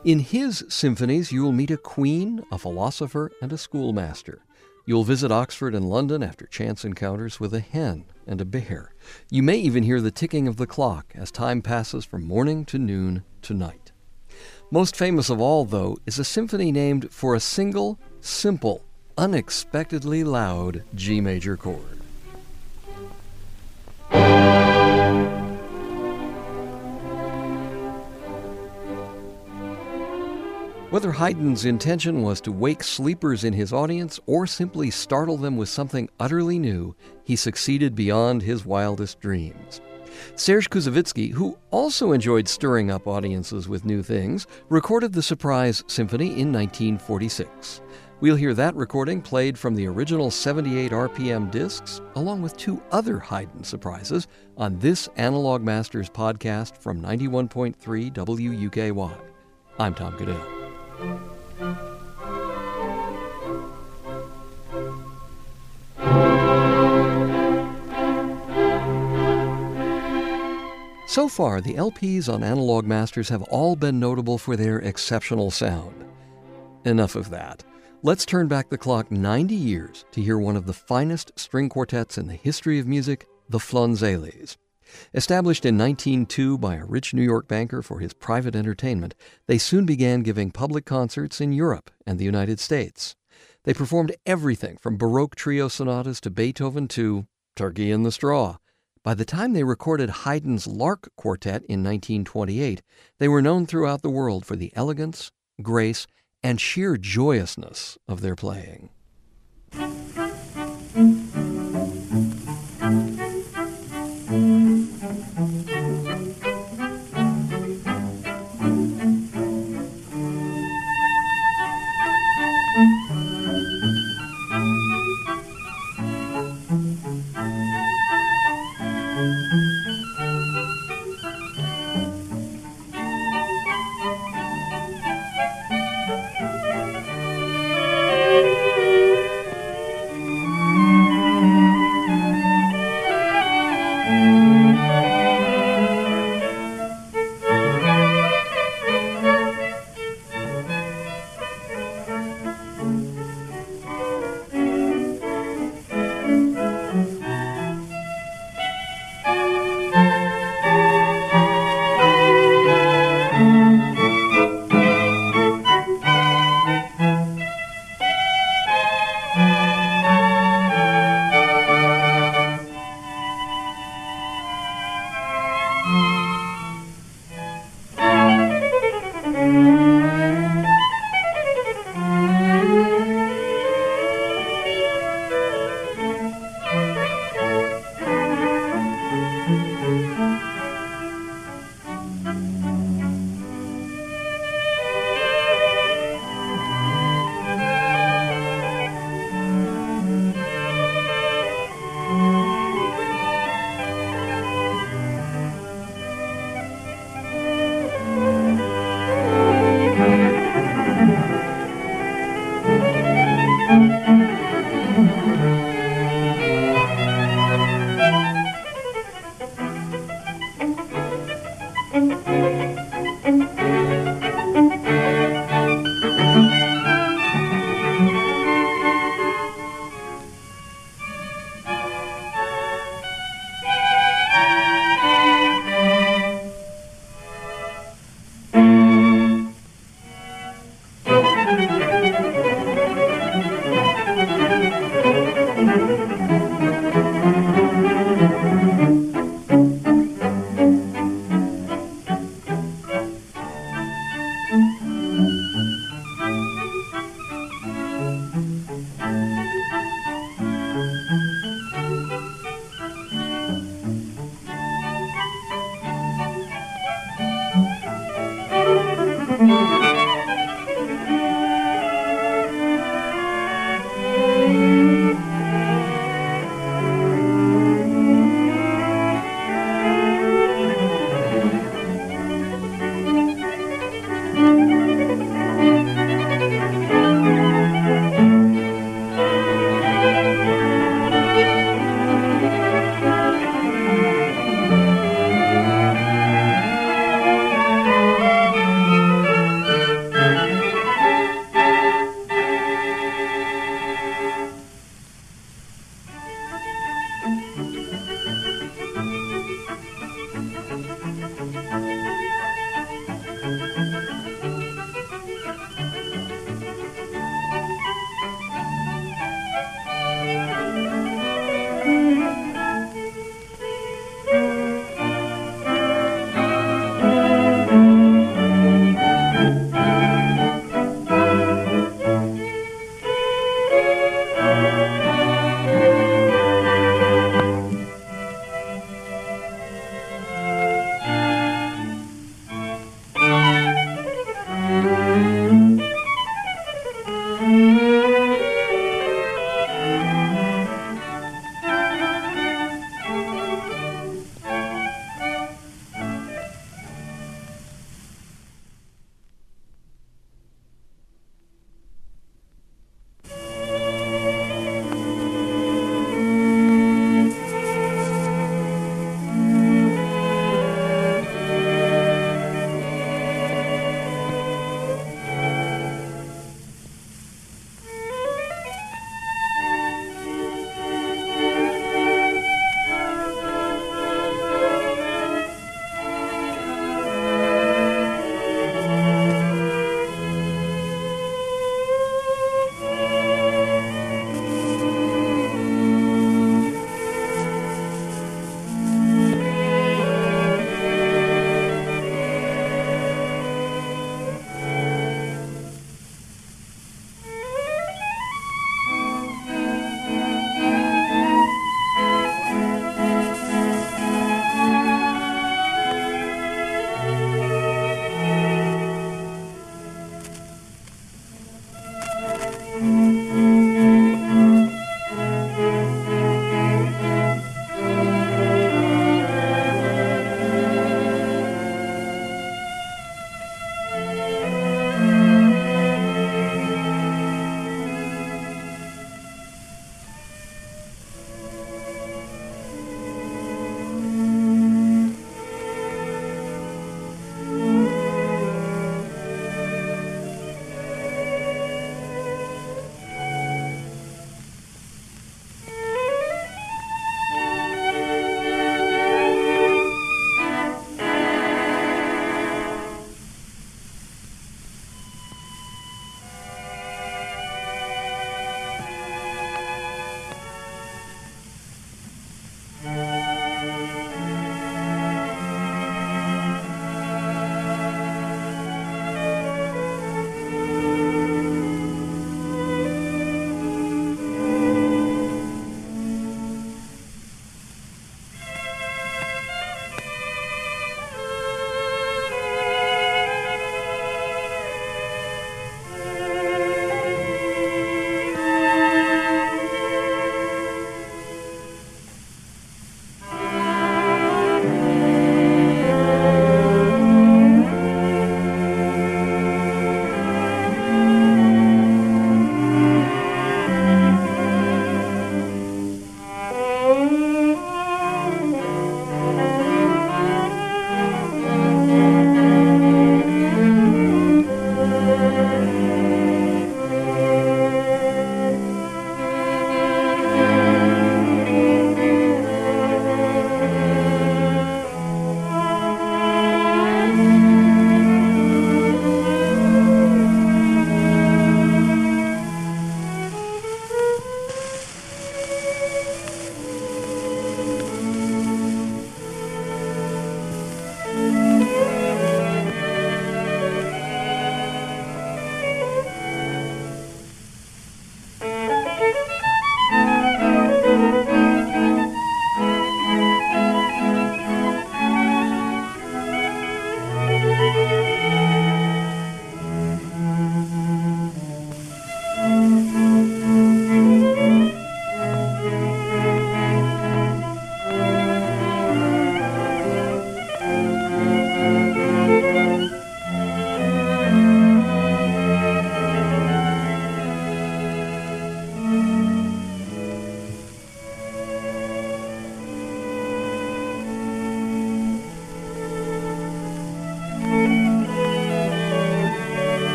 In his symphonies, you will meet a queen, a philosopher, and a schoolmaster. You'll visit Oxford and London after chance encounters with a hen and a bear. You may even hear the ticking of the clock as time passes from morning to noon to night. Most famous of all, though, is a symphony named for a single, simple, unexpectedly loud G major chord. Whether Haydn's intention was to wake sleepers in his audience or simply startle them with something utterly new, he succeeded beyond his wildest dreams. Serge Koussevitzky, who also enjoyed stirring up audiences with new things, recorded the Surprise Symphony in 1946. We'll hear that recording played from the original 78 RPM discs, along with two other Haydn surprises, on this Analog Masters podcast from 91.3 WUKY. I'm Tom Goodell. So far, the LPs on Analog Masters have all been notable for their exceptional sound. Enough of that. Let's turn back the clock 90 years to hear one of the finest string quartets in the history of music, the Flonzales. Established in 1902 by a rich New York banker for his private entertainment, they soon began giving public concerts in Europe and the United States. They performed everything from Baroque trio sonatas to Beethoven to Turkey in the Straw. By the time they recorded Haydn's Lark Quartet in 1928, they were known throughout the world for the elegance, grace, and sheer joyousness of their playing.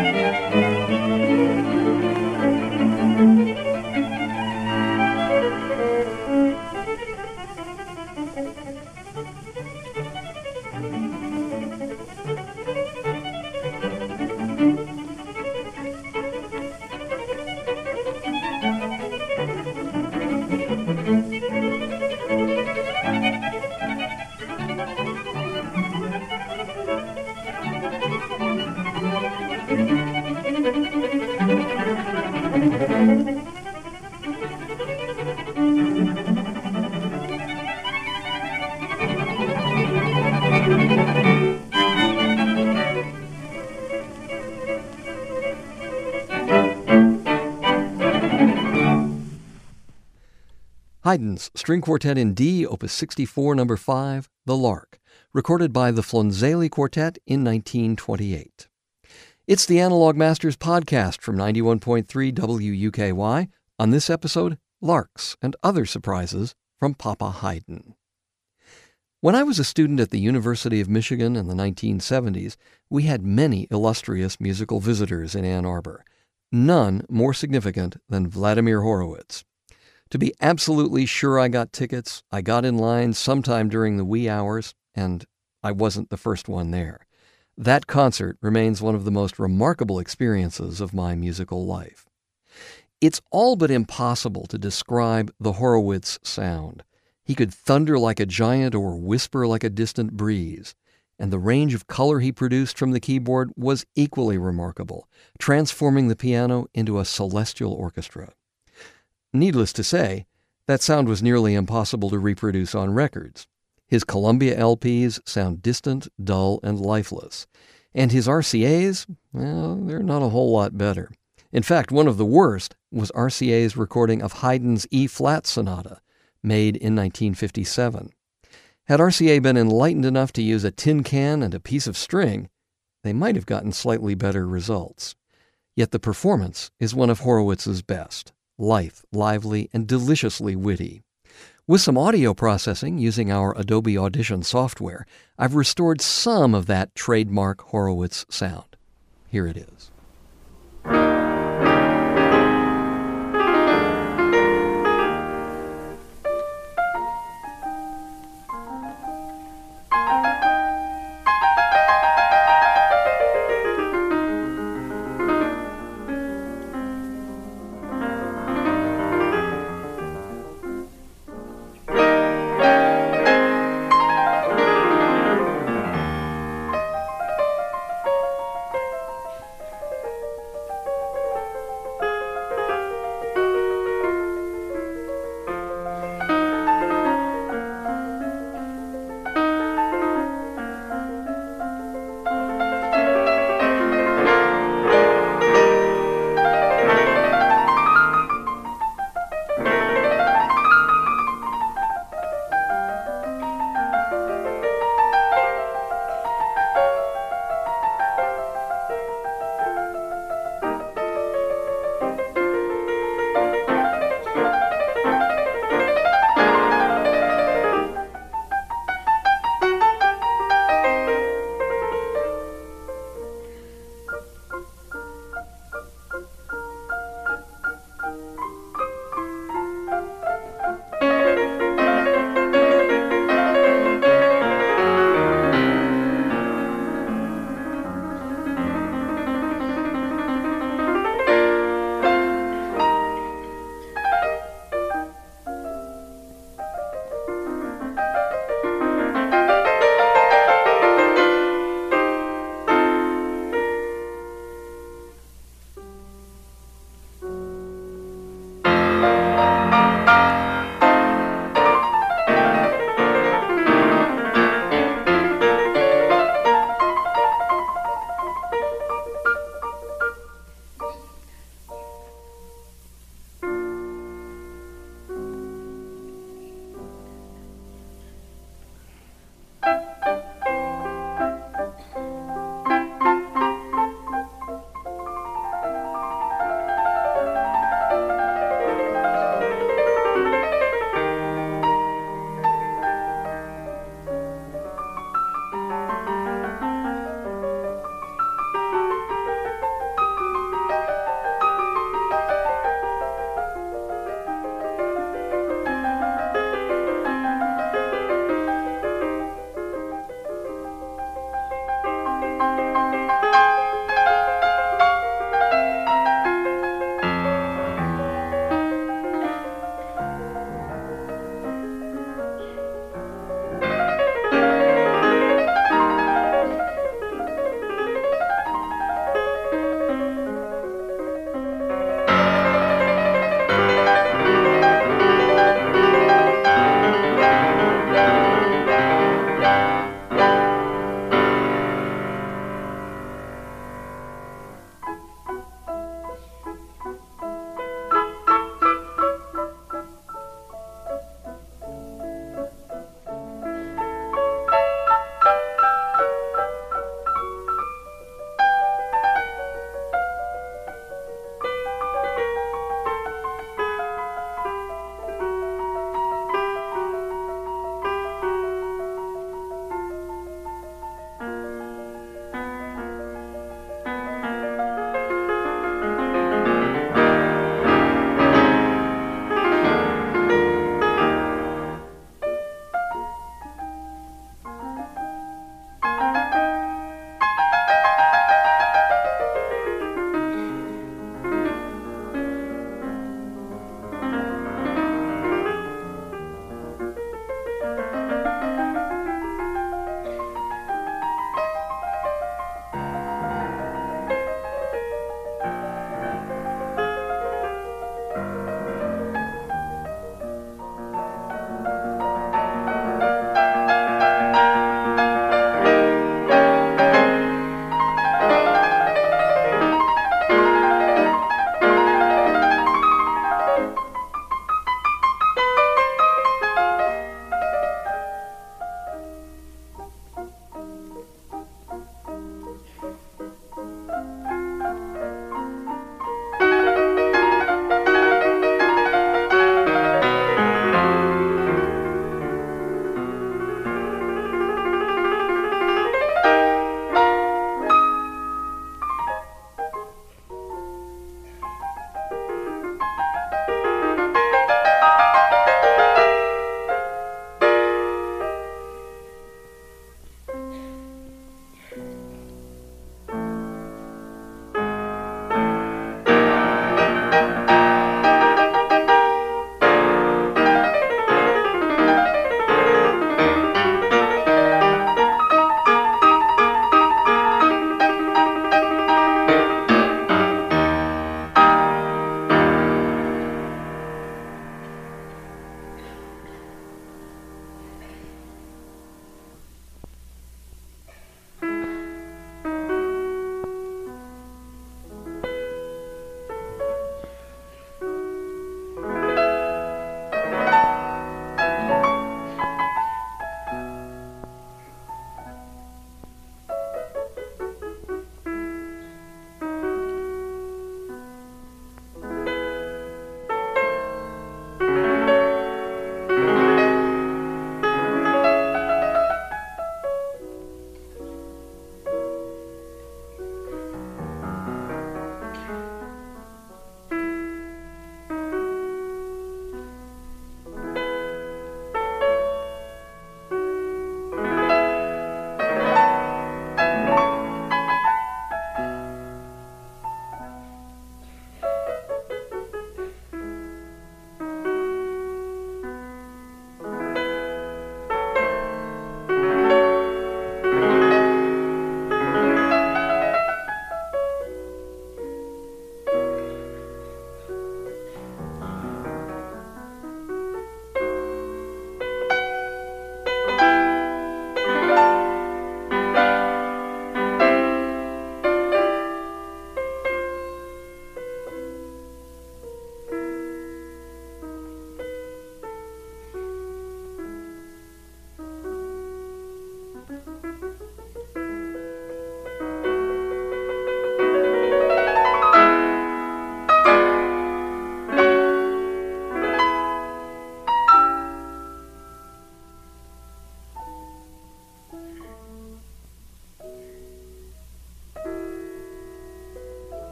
Haydn's String Quartet in D, Opus 64, No. 5, The Lark, recorded by the Flonzeli Quartet in 1928. It's the Analog Masters podcast from 91.3 WUKY. On this episode, larks and other surprises from Papa Haydn. When I was a student at the University of Michigan in the 1970s, we had many illustrious musical visitors in Ann Arbor, none more significant than Vladimir Horowitz. To be absolutely sure I got tickets, I got in line sometime during the wee hours, and I wasn't the first one there. That concert remains one of the most remarkable experiences of my musical life. It's all but impossible to describe the Horowitz sound. He could thunder like a giant or whisper like a distant breeze, and the range of color he produced from the keyboard was equally remarkable, transforming the piano into a celestial orchestra. Needless to say, that sound was nearly impossible to reproduce on records. His Columbia LPs sound distant, dull, and lifeless. And his RCAs, well, they're not a whole lot better. In fact, one of the worst was RCA's recording of Haydn's E-flat Sonata, made in 1957. Had RCA been enlightened enough to use a tin can and a piece of string, they might have gotten slightly better results. Yet the performance is one of Horowitz's best. Lithe, lively, and deliciously witty. With some audio processing using our Adobe Audition software, I've restored some of that trademark Horowitz sound. Here it is.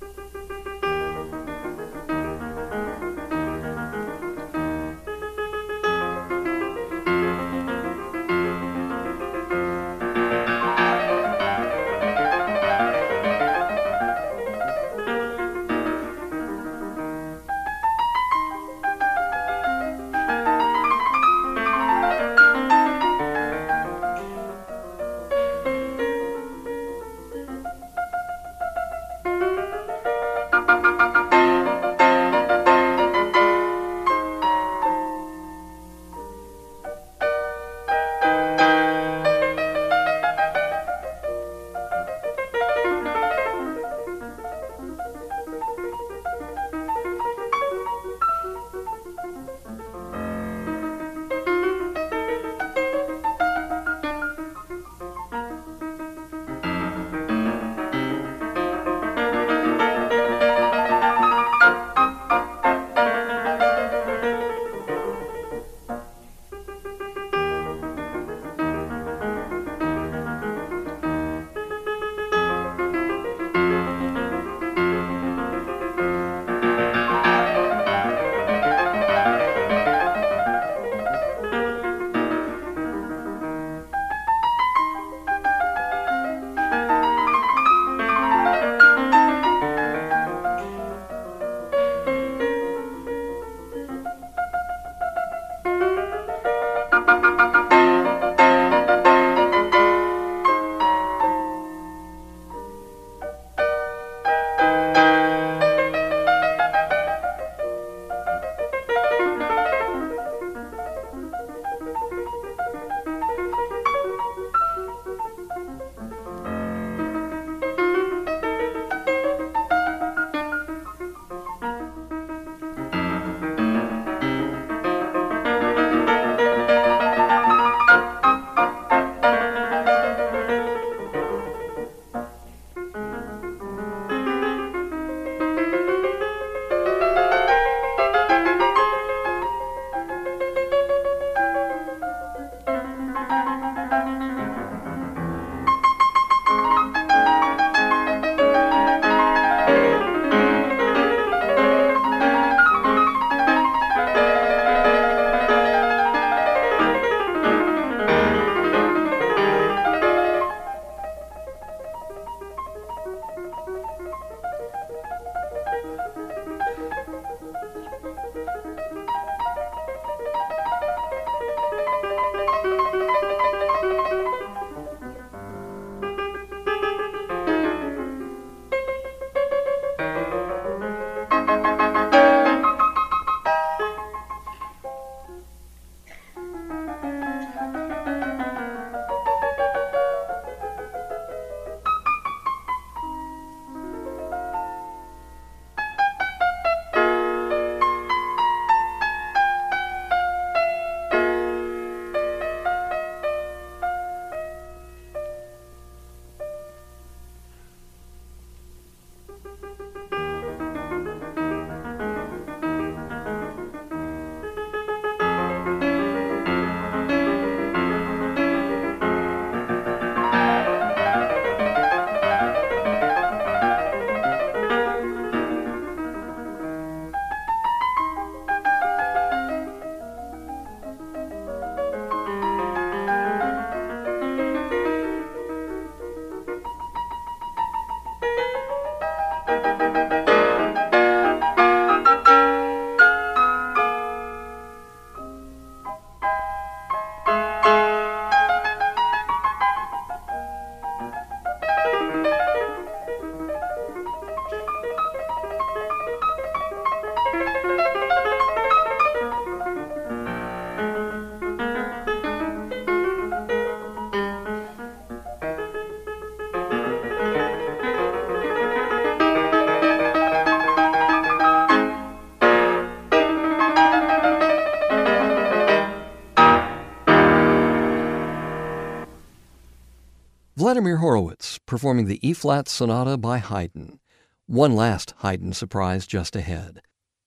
Vladimir Horowitz performing the E-flat Sonata by Haydn. One last Haydn surprise just ahead.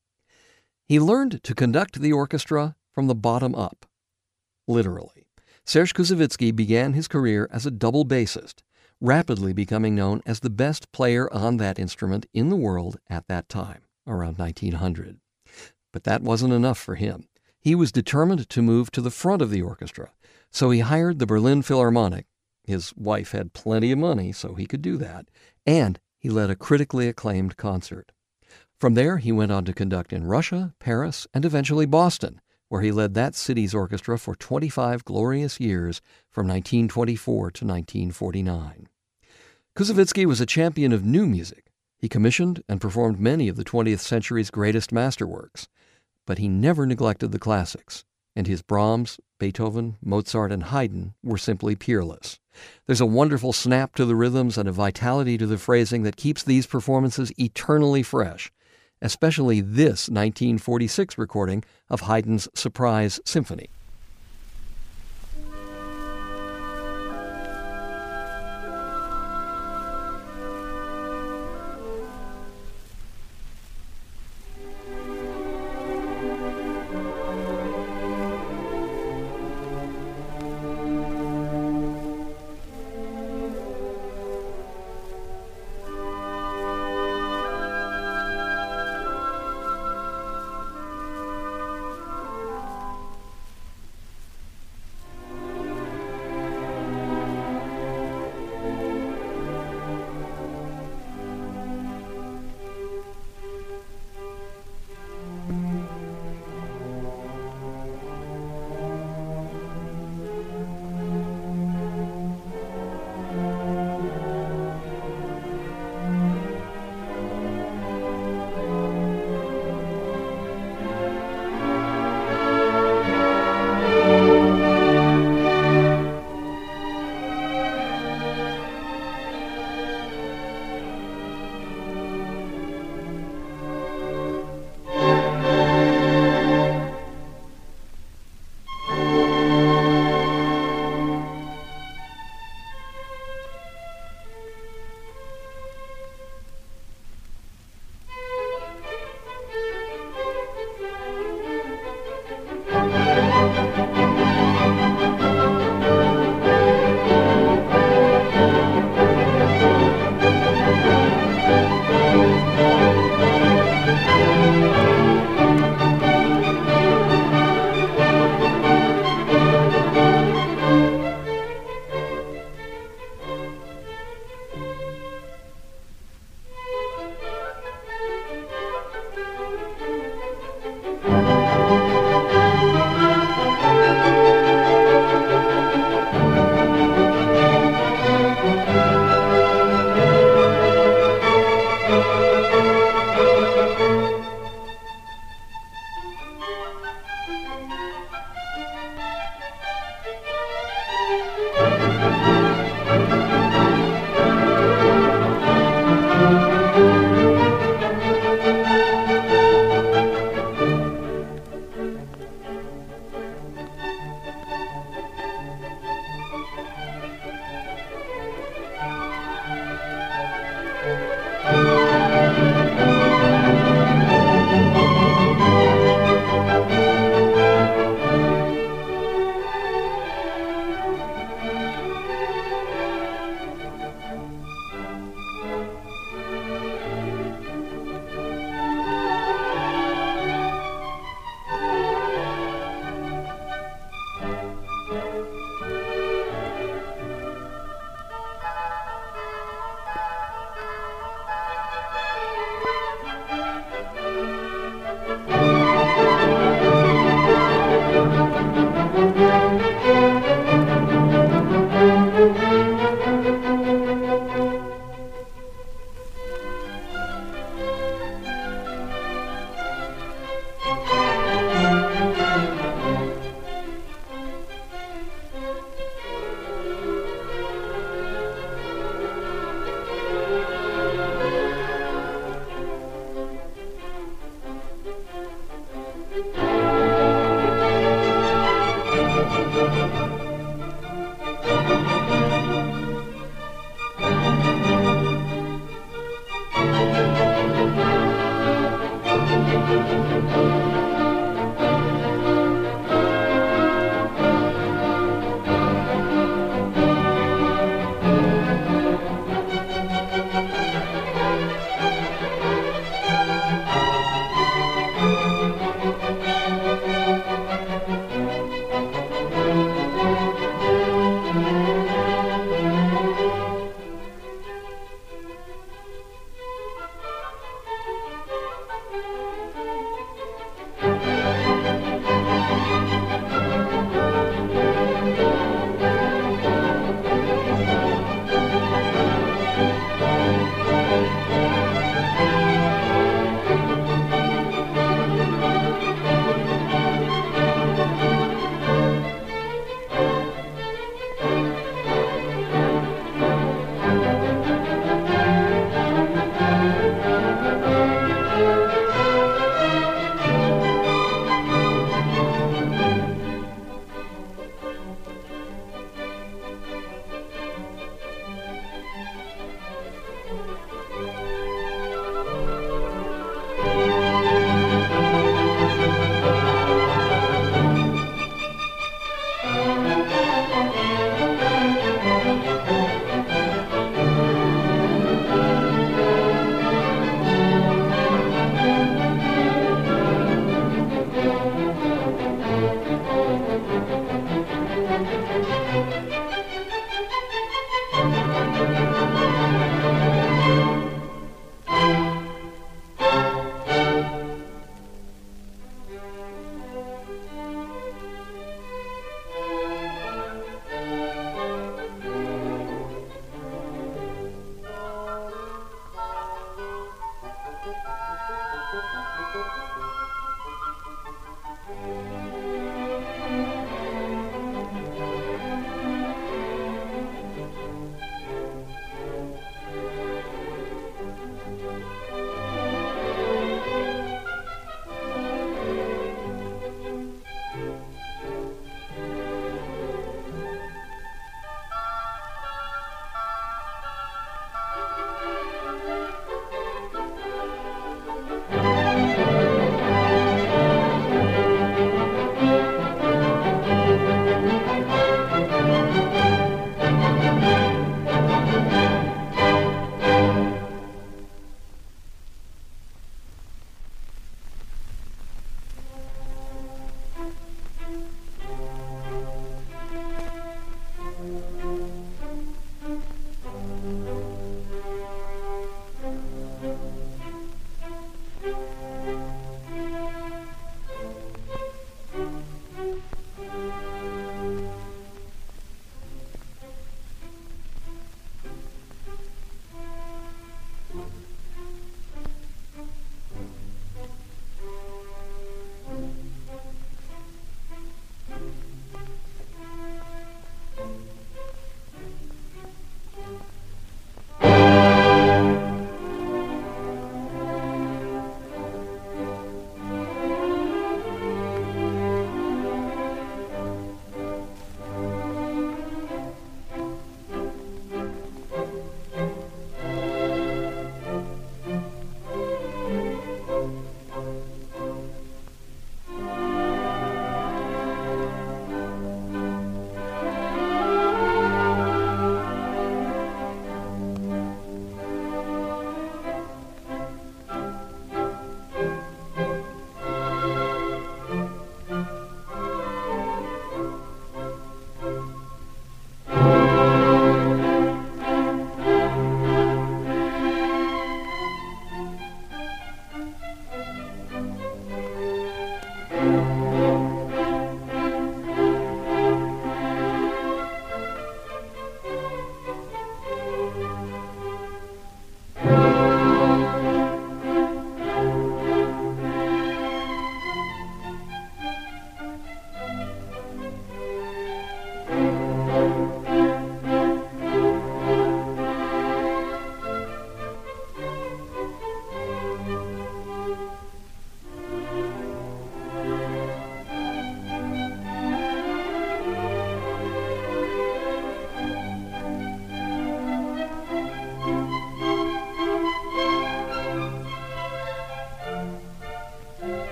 He learned to conduct the orchestra from the bottom up. Literally. Serge Koussevitzky began his career as a double bassist, rapidly becoming known as the best player on that instrument in the world at that time, around 1900. But that wasn't enough for him. He was determined to move to the front of the orchestra, so he hired the Berlin Philharmonic. His wife had plenty of money, so he could do that, and he led a critically acclaimed concert. From there, he went on to conduct in Russia, Paris, and eventually Boston, where he led that city's orchestra for 25 glorious years from 1924 to 1949. Koussevitzky was a champion of new music. He commissioned and performed many of the 20th century's greatest masterworks, but he never neglected the classics, and his Brahms, Beethoven, Mozart, and Haydn were simply peerless. There's a wonderful snap to the rhythms and a vitality to the phrasing that keeps these performances eternally fresh, especially this 1946 recording of Haydn's Surprise Symphony.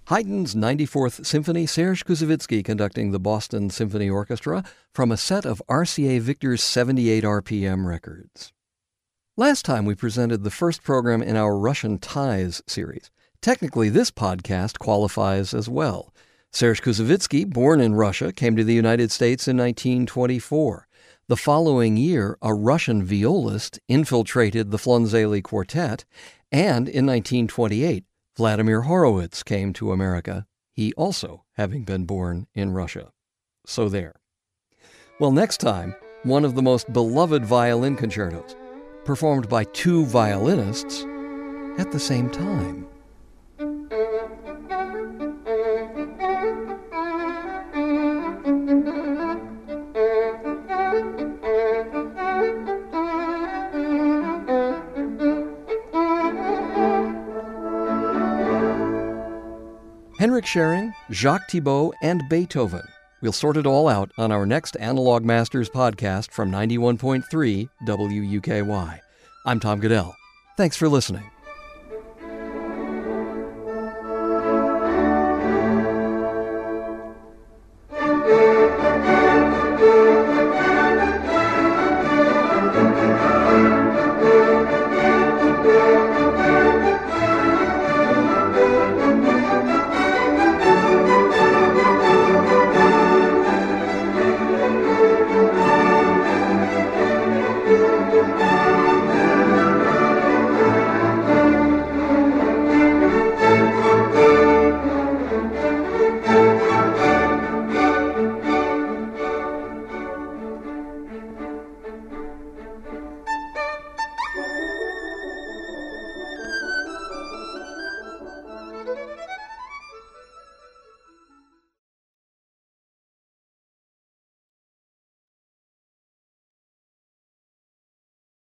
Haydn's 94th Symphony, Serge Koussevitzky conducting the Boston Symphony Orchestra from a set of RCA Victor's 78 RPM records. Last time we presented the first program in our Russian Ties series. Technically, this podcast qualifies as well. Serge Koussevitzky, born in Russia, came to the United States in 1924. The following year, a Russian violist infiltrated the Flunzeli Quartet, and in 1928, Vladimir Horowitz came to America, he also having been born in Russia. So there. Well, next time, one of the most beloved violin concertos, performed by two violinists at the same time. Henrik Schering, Jacques Thibault, and Beethoven. We'll sort it all out on our next Analog Masters podcast from 91.3 WUKY. I'm Tom Goodell. Thanks for listening.